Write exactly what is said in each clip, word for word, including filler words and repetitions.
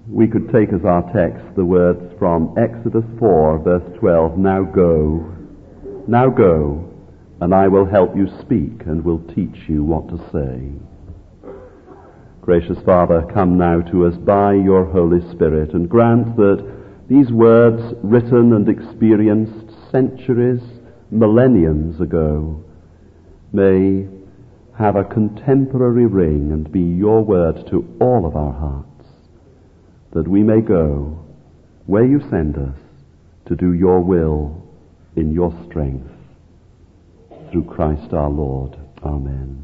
we could take as our text the words from Exodus four, verse twelve, "Now go, now go, and I will help you speak and will teach you what to say." Gracious Father, come now to us by your Holy Spirit and grant that these words written and experienced centuries, millenniums ago, may have a contemporary ring and be your word to all of our hearts, that we may go where you send us to do your will in your strength. Through Christ our Lord. Amen.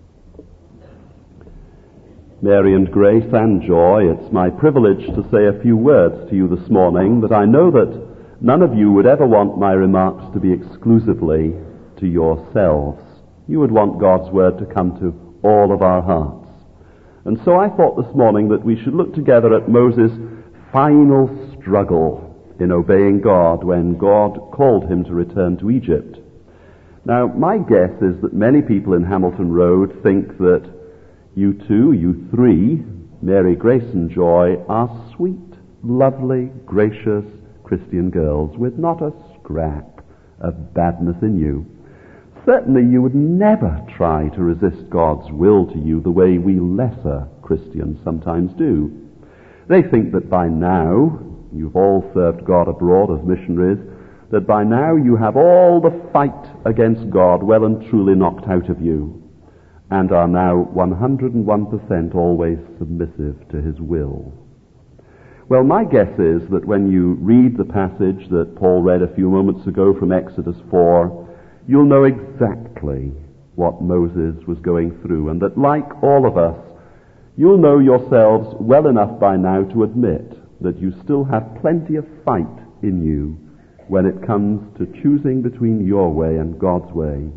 Mary and Grace and Joy, it's my privilege to say a few words to you this morning, but I know that none of you would ever want my remarks to be exclusively to yourselves. You would want God's word to come to all of our hearts. And so I thought this morning that we should look together at Moses' final struggle in obeying God when God called him to return to Egypt. Now, my guess is that many people in Hamilton Road think that you two, you three, Mary, Grace and Joy, are sweet, lovely, gracious Christian girls with not a scrap of badness in you. Certainly you would never try to resist God's will to you the way we lesser Christians sometimes do. They think that by now, you've all served God abroad as missionaries, that by now you have all the fight against God well and truly knocked out of you, and are now one hundred one percent always submissive to his will. Well, my guess is that when you read the passage that Paul read a few moments ago from Exodus four, you'll know exactly what Moses was going through, and that like all of us, you'll know yourselves well enough by now to admit that you still have plenty of fight in you when it comes to choosing between your way and God's way,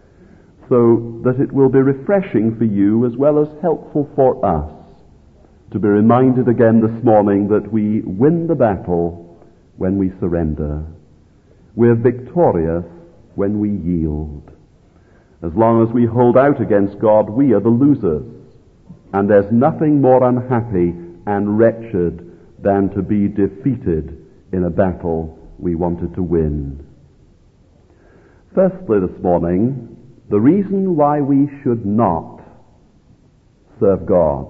so that it will be refreshing for you as well as helpful for us to be reminded again this morning that we win the battle when we surrender. We're victorious when we yield. As long as we hold out against God, we are the losers. And there's nothing more unhappy and wretched than to be defeated in a battle we wanted to win. Firstly this morning, the reason why we should not serve God.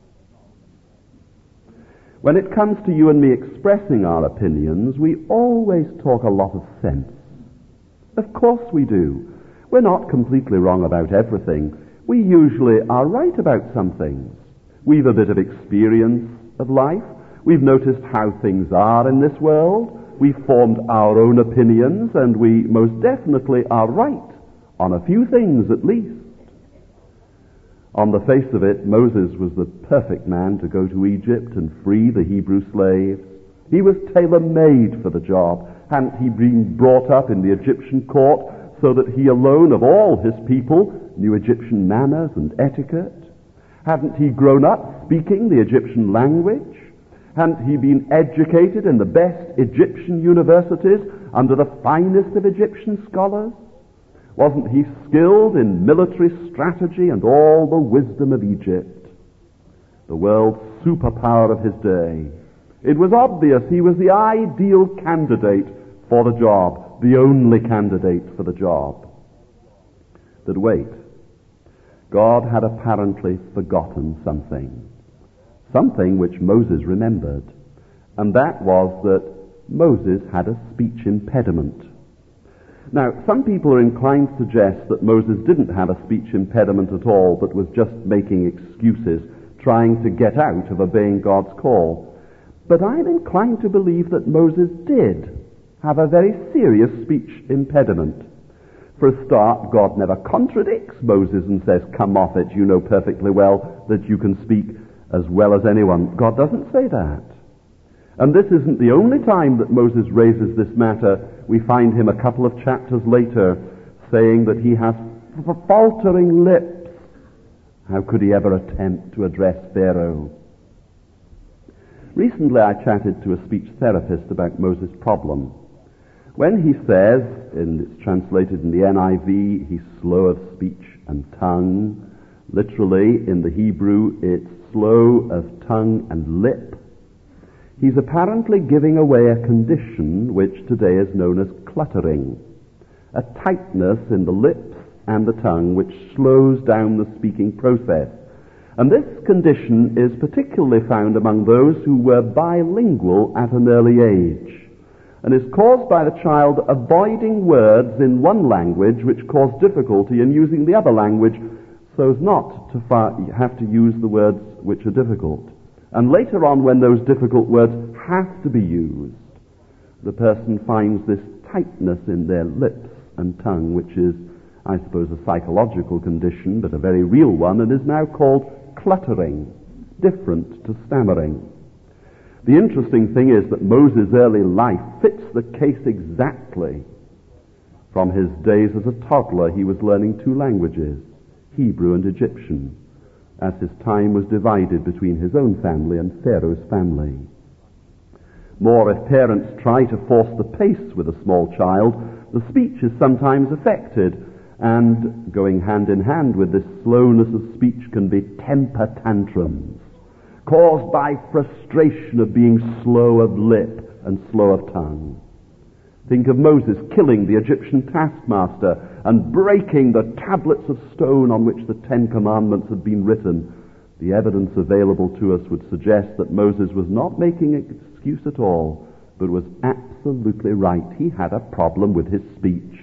When it comes to you and me expressing our opinions, we always talk a lot of sense. Of course we do. We're not completely wrong about everything. We usually are right about some things. We've a bit of experience of life. We've noticed how things are in this world. We've formed our own opinions, and we most definitely are right on a few things at least. On the face of it, Moses was the perfect man to go to Egypt and free the Hebrew slaves. He was tailor-made for the job. Hadn't he been brought up in the Egyptian court so that he alone of all his people knew Egyptian manners and etiquette? Hadn't he grown up speaking the Egyptian language? Hadn't he been educated in the best Egyptian universities under the finest of Egyptian scholars? Wasn't he skilled in military strategy and all the wisdom of Egypt, the world's superpower of his day? It was obvious he was the ideal candidate for the job, the only candidate for the job. But wait, God had apparently forgotten something, something which Moses remembered, and that was that Moses had a speech impediment. Now, some people are inclined to suggest that Moses didn't have a speech impediment at all, but was just making excuses, trying to get out of obeying God's call. But I'm inclined to believe that Moses did have a very serious speech impediment. For a start, God never contradicts Moses and says, "Come off it, you know perfectly well that you can speak as well as anyone." God doesn't say that. And this isn't the only time that Moses raises this matter. We find him a couple of chapters later saying that he has faltering lips. How could he ever attempt to address Pharaoh? Recently I chatted to a speech therapist about Moses' problem. When he says, and it's translated in the N I V, he's slow of speech and tongue, literally in the Hebrew it's slow of tongue and lip, He's apparently giving away a condition which today is known as cluttering, a tightness in the lips and the tongue which slows down the speaking process. And this condition is particularly found among those who were bilingual at an early age, and is caused by the child avoiding words in one language which cause difficulty in using the other language, so as not to fa- have to use the words which are difficult. And later on, when those difficult words have to be used, the person finds this tightness in their lips and tongue, which is, I suppose, a psychological condition, but a very real one, and is now called cluttering, different to stammering. The interesting thing is that Moses' early life fits the case exactly. From his days as a toddler, he was learning two languages, Hebrew and Egyptian, as his time was divided between his own family and Pharaoh's family. More, if parents try to force the pace with a small child, the speech is sometimes affected, and going hand in hand with this slowness of speech can be temper tantrums, caused by frustration of being slow of lip and slow of tongue. Think of Moses killing the Egyptian taskmaster and breaking the tablets of stone on which the Ten Commandments had been written. The evidence available to us would suggest that Moses was not making an excuse at all, but was absolutely right. He had a problem with his speech.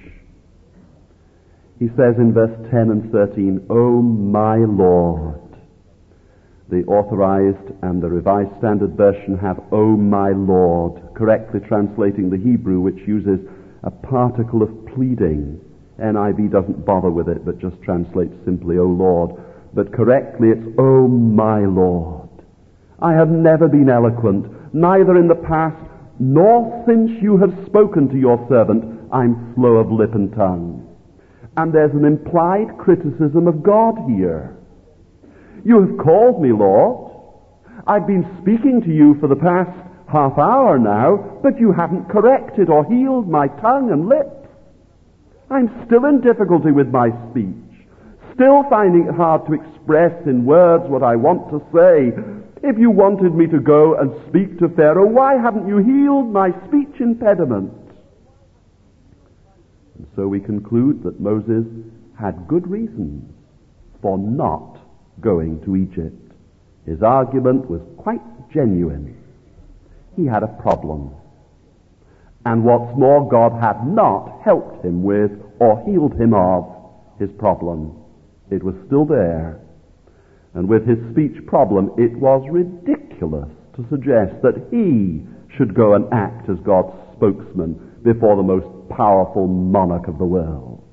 He says in verse ten and thirteen, "O my Lord." The Authorized and the Revised Standard Version have "O my Lord," correctly translating the Hebrew, which uses a particle of pleading. N I V doesn't bother with it, but just translates simply "O Lord." But correctly it's "O my Lord. I have never been eloquent, neither in the past, nor since you have spoken to your servant. I'm slow of lip and tongue." And there's an implied criticism of God here. You have called me, Lord. I've been speaking to you for the past half hour now, but you haven't corrected or healed my tongue and lips. I'm still in difficulty with my speech, still finding it hard to express in words what I want to say. If you wanted me to go and speak to Pharaoh, why haven't you healed my speech impediment? And so we conclude that Moses had good reasons for not going to Egypt. His argument was quite genuine. He had a problem. And what's more, God had not helped him with or healed him of his problem. It was still there. And with his speech problem, it was ridiculous to suggest that he should go and act as God's spokesman before the most powerful monarch of the world.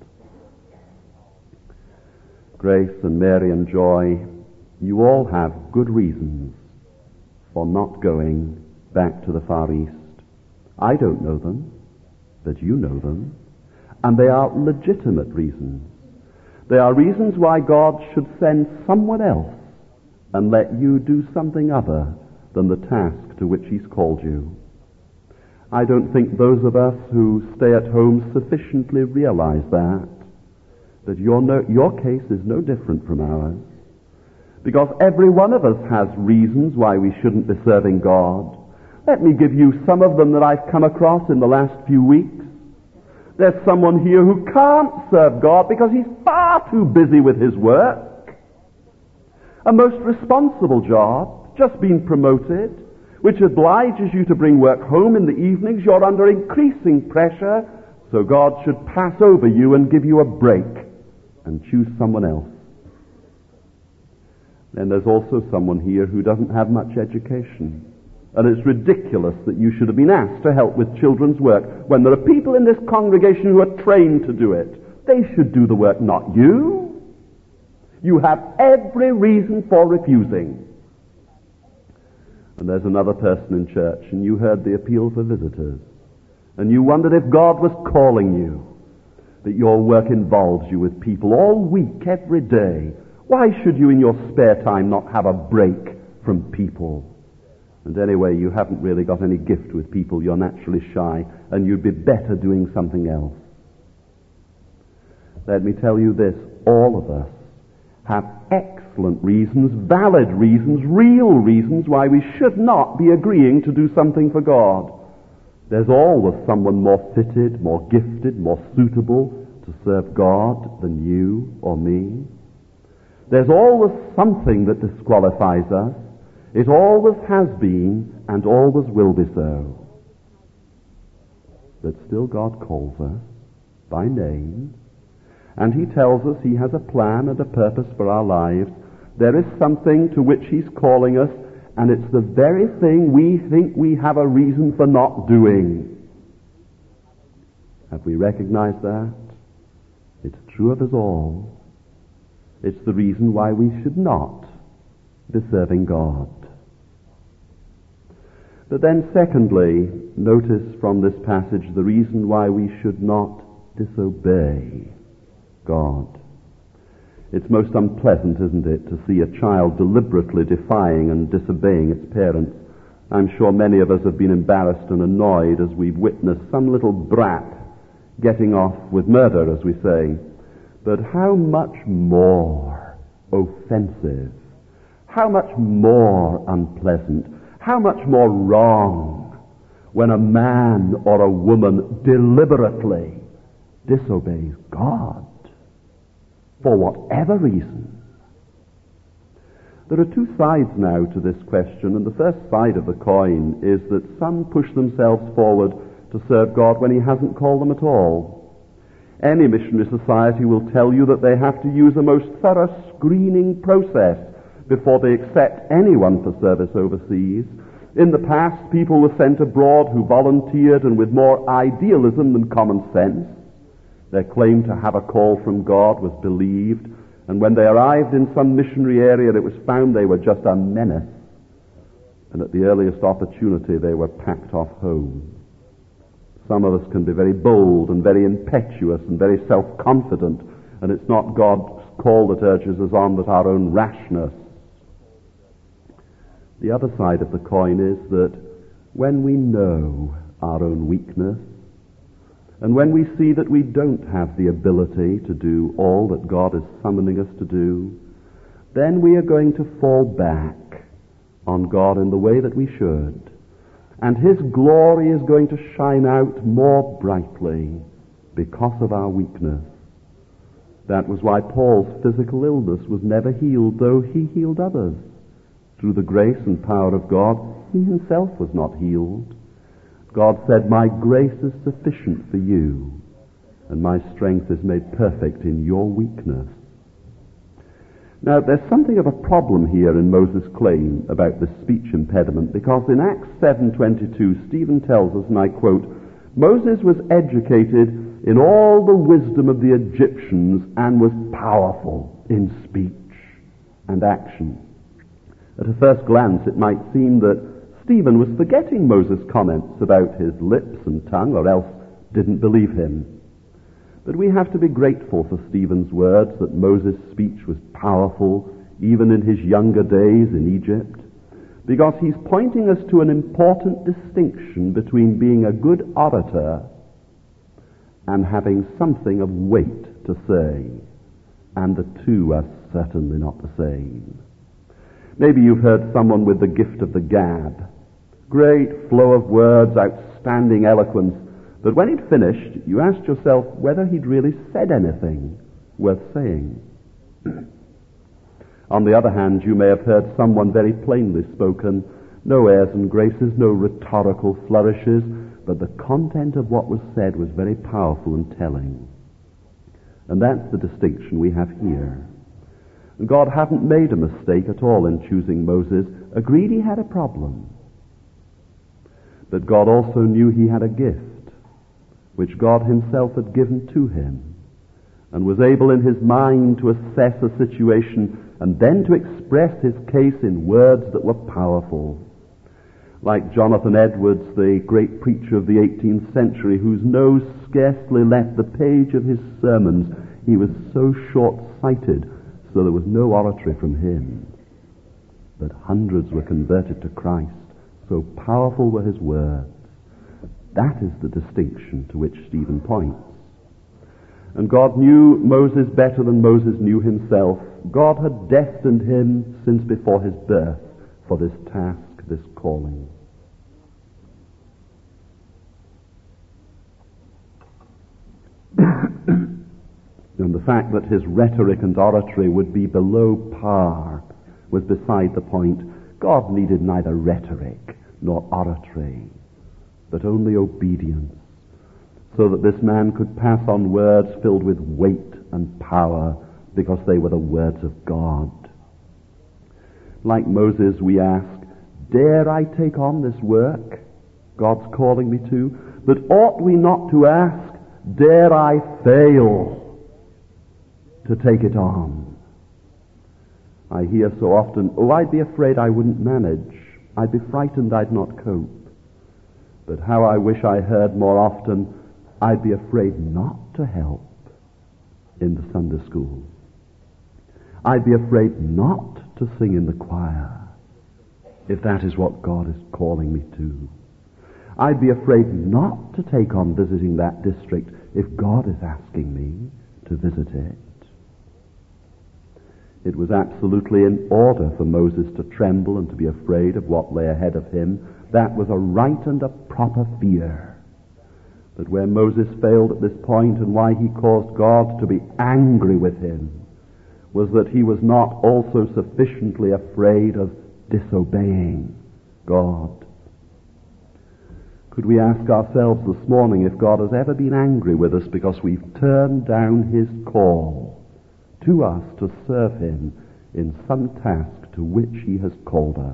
Grace and Mary and Joy, you all have good reasons for not going back to the Far East. I don't know them, but you know them, and they are legitimate reasons. They are reasons why God should send someone else and let you do something other than the task to which He's called you. I don't think those of us who stay at home sufficiently realize that, that your, no, your case is no different from ours. Because every one of us has reasons why we shouldn't be serving God. Let me give you some of them that I've come across in the last few weeks. There's someone here who can't serve God because he's far too busy with his work. A most responsible job, just been promoted, which obliges you to bring work home in the evenings. You're under increasing pressure, so God should pass over you and give you a break and choose someone else. Then there's also someone here who doesn't have much education. And it's ridiculous that you should have been asked to help with children's work when there are people in this congregation who are trained to do it. They should do the work, not you. You have every reason for refusing. And there's another person in church, and you heard the appeal for visitors, and you wondered if God was calling you, that your work involves you with people all week, every day. Why should you in your spare time not have a break from people? And anyway, you haven't really got any gift with people. You're naturally shy, and you'd be better doing something else. Let me tell you this, all of us have excellent excellent reasons, valid reasons, real reasons why we should not be agreeing to do something for God. There's always someone more fitted, more gifted, more suitable to serve God than you or me. There's always something that disqualifies us. It always has been and always will be so. But still God calls us by name, and he tells us he has a plan and a purpose for our lives. There is something to which he's calling us, and it's the very thing we think we have a reason for not doing. Have we recognized that? It's true of us all. It's the reason why we should not be serving God. But then secondly, notice from this passage the reason why we should not disobey God. It's most unpleasant, isn't it, to see a child deliberately defying and disobeying its parents. I'm sure many of us have been embarrassed and annoyed as we've witnessed some little brat getting off with murder, as we say. But how much more offensive, how much more unpleasant, how much more wrong when a man or a woman deliberately disobeys God for whatever reason. There are two sides now to this question, and the first side of the coin is that some push themselves forward to serve God when he hasn't called them at all. Any missionary society will tell you that they have to use a most thorough screening process before they accept anyone for service overseas. In the past, people were sent abroad who volunteered and with more idealism than common sense. Their claim to have a call from God was believed, and when they arrived in some missionary area, it was found they were just a menace, and at the earliest opportunity they were packed off home. Some of us can be very bold and very impetuous and very self-confident, and it's not God's call that urges us on, but our own rashness. The other side of the coin is that when we know our own weakness, and when we see that we don't have the ability to do all that God is summoning us to do, then we are going to fall back on God in the way that we should. And his glory is going to shine out more brightly because of our weakness. That was why Paul's physical illness was never healed, though he healed others. Through the grace and power of God, he himself was not healed. God said, "My grace is sufficient for you, and my strength is made perfect in your weakness." Now, there's something of a problem here in Moses' claim about the speech impediment, because in Acts seven twenty-two, Stephen tells us, and I quote, "Moses was educated in all the wisdom of the Egyptians and was powerful in speech and action." At a first glance, it might seem that Stephen was forgetting Moses' comments about his lips and tongue, or else didn't believe him. But we have to be grateful for Stephen's words that Moses' speech was powerful even in his younger days in Egypt, because he's pointing us to an important distinction between being a good orator and having something of weight to say, and the two are certainly not the same. Maybe you've heard someone with the gift of the gab, great flow of words, outstanding eloquence, but when he'd finished, you asked yourself whether he'd really said anything worth saying. On the other hand, you may have heard someone very plainly spoken, no airs and graces, no rhetorical flourishes, but the content of what was said was very powerful and telling. And that's the distinction we have here. And God hadn't made a mistake at all in choosing Moses, agreed he had a problem. But God also knew he had a gift, which God himself had given to him, and was able in his mind to assess a situation and then to express his case in words that were powerful. Like Jonathan Edwards, the great preacher of the eighteenth century, whose nose scarcely left the page of his sermons, he was so short-sighted, so there was no oratory from him. But hundreds were converted to Christ, so powerful were his words. That is the distinction to which Stephen points. And God knew Moses better than Moses knew himself. God had destined him since before his birth for this task, this calling. And the fact that his rhetoric and oratory would be below par was beside the point. God needed neither rhetoric nor oratory, but only obedience, so that this man could pass on words filled with weight and power because they were the words of God. Like Moses, we ask, dare I take on this work God's calling me to? But ought we not to ask, dare I fail to take it on? I hear so often, oh, I'd be afraid I wouldn't manage. I'd be frightened I'd not cope. But how I wish I heard more often, I'd be afraid not to help in the Sunday school. I'd be afraid not to sing in the choir, if that is what God is calling me to. I'd be afraid not to take on visiting that district if God is asking me to visit it. It was absolutely in order for Moses to tremble and to be afraid of what lay ahead of him. That was a right and a proper fear. But where Moses failed at this point, and why he caused God to be angry with him, was that he was not also sufficiently afraid of disobeying God. Could we ask ourselves this morning if God has ever been angry with us because we've turned down his call to us to serve him in some task to which he has called us?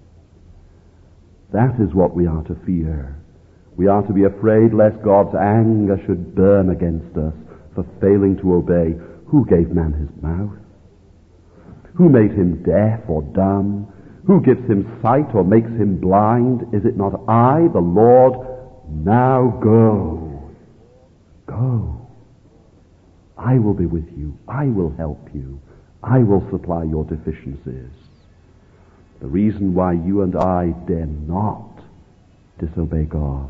That is what we are to fear. We are to be afraid lest God's anger should burn against us for failing to obey. Who gave man his mouth? Who made him deaf or dumb? Who gives him sight or makes him blind? Is it not I, the Lord? Now go. Go. I will be with you. I will help you. I will supply your deficiencies. The reason why you and I dare not disobey God.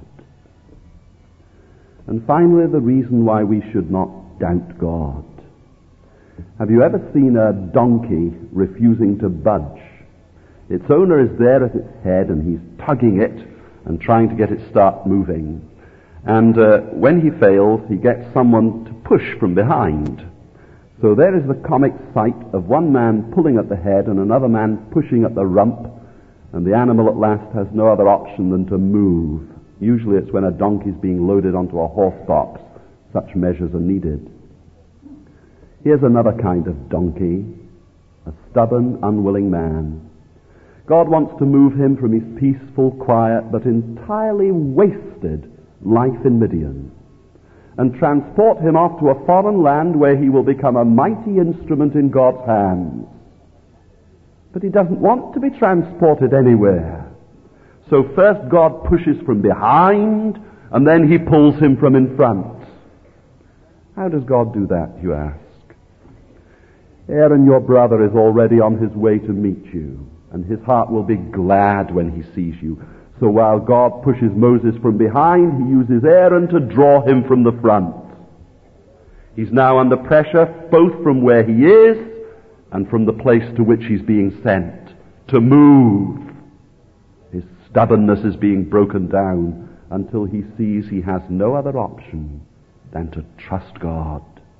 And finally, the reason why we should not doubt God. Have you ever seen a donkey refusing to budge? Its owner is there at its head and he's tugging it and trying to get it to start moving. And uh, when he fails, he gets someone to push from behind. So there is the comic sight of one man pulling at the head and another man pushing at the rump, and the animal at last has no other option than to move. Usually it's when a donkey is being loaded onto a horse box. Such measures are needed. Here's another kind of donkey, a stubborn, unwilling man. God wants to move him from his peaceful, quiet, but entirely wasted life in Midian and transport him off to a foreign land where he will become a mighty instrument in God's hands. But he doesn't want to be transported anywhere. So first God pushes from behind, and then he pulls him from in front. How does God do that, you ask? Aaron, your brother, is already on his way to meet you, and his heart will be glad when he sees you. So while God pushes Moses from behind, he uses Aaron to draw him from the front. He's now under pressure, both from where he is and from the place to which he's being sent, to move. His stubbornness is being broken down until he sees he has no other option than to trust God.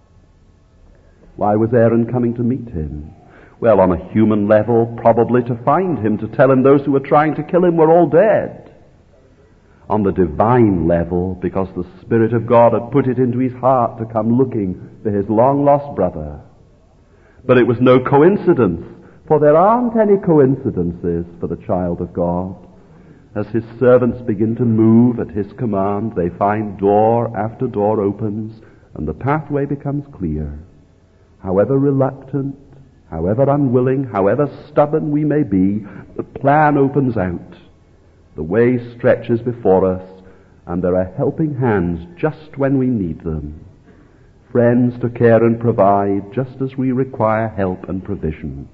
Why was Aaron coming to meet him? Well, on a human level, probably to find him, to tell him those who were trying to kill him were all dead. On the divine level, because the Spirit of God had put it into his heart to come looking for his long-lost brother. But it was no coincidence, for there aren't any coincidences for the child of God. As his servants begin to move at his command, they find door after door opens, and the pathway becomes clear. However reluctant, however unwilling, however stubborn we may be, the plan opens out. The way stretches before us, and there are helping hands just when we need them. Friends to care and provide just as we require help and provision.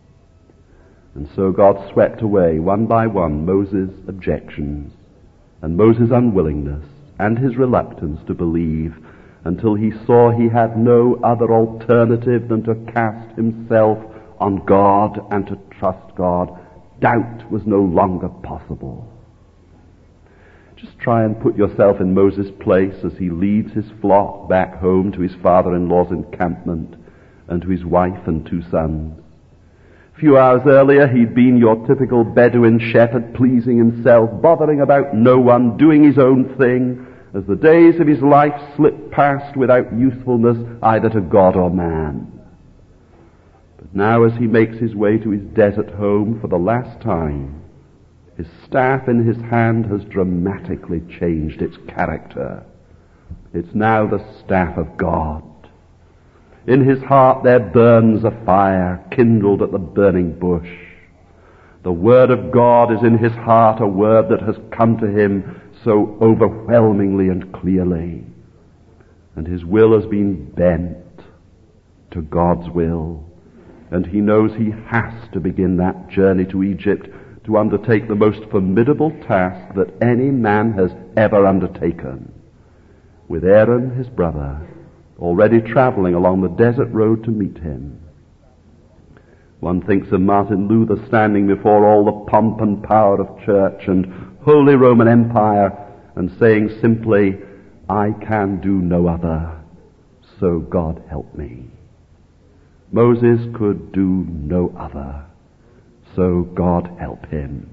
And so God swept away, one by one, Moses' objections, and Moses' unwillingness, and his reluctance to believe. until he saw he had no other alternative than to cast himself on God and to trust God. Doubt was no longer possible. Just try and put yourself in Moses' place as he leads his flock back home to his father-in-law's encampment and to his wife and two sons. A few hours earlier, he'd been your typical Bedouin shepherd, pleasing himself, bothering about no one, doing his own thing, as the days of his life slipped past without usefulness either to God or man. But now, as he makes his way to his desert home for the last time, his staff in his hand has dramatically changed its character. It's now the staff of God. In his heart there burns a fire kindled at the burning bush. The word of God is in his heart, a word that has come to him so overwhelmingly and clearly. And his will has been bent to God's will. And he knows he has to begin that journey to Egypt to undertake the most formidable task that any man has ever undertaken, with Aaron, his brother, already traveling along the desert road to meet him. One thinks of Martin Luther standing before all the pomp and power of church and Holy Roman Empire and saying simply, "I can do no other, so God help me." Moses could do no other, so God help him.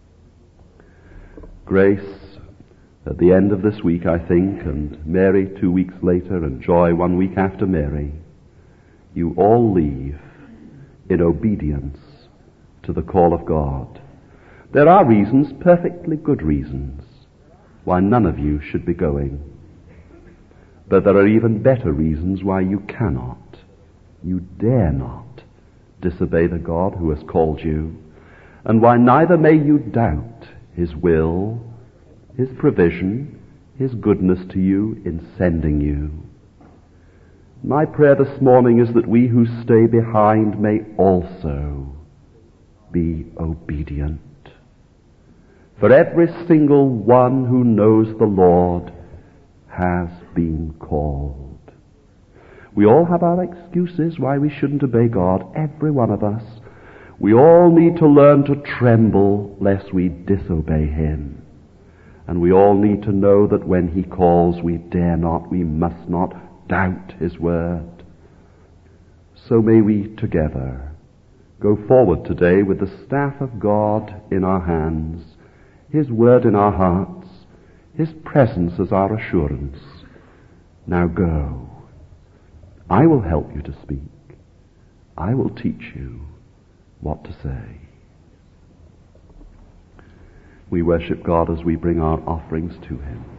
Grace, at the end of this week, I think, and Mary two weeks later, and Joy one week after Mary, you all leave in obedience to the call of God. There are reasons, perfectly good reasons, why none of you should be going. But there are even better reasons why you cannot, you dare not disobey the God who has called you, and why neither may you doubt his will, his provision, his goodness to you in sending you. My prayer this morning is that we who stay behind may also be obedient. For every single one who knows the Lord has been called. We all have our excuses why we shouldn't obey God, every one of us. We all need to learn to tremble lest we disobey him. And we all need to know that when he calls, we dare not, we must not doubt his word. So may we together go forward today with the staff of God in our hands, his word in our hearts, his presence as our assurance. Now go. I will help you to speak. I will teach you what to say. We worship God as we bring our offerings to him.